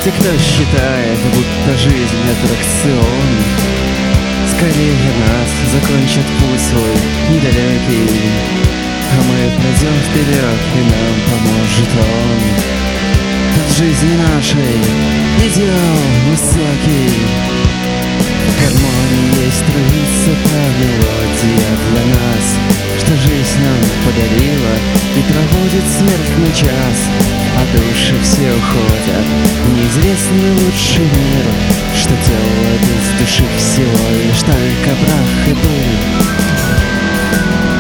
Те, кто считает, будто жизнь — аттракцион, скорее нас закончат путь свой недалекий, а мы пройдем вперед, и нам поможет он. В жизни нашей идеал высокий, в гармонии есть традиция, та мелодия для нас, что жизнь нам подарила и проводит смертный час, а души все уходят в неизвестный лучший мир, что делает из души всего лишь только прах и пыль.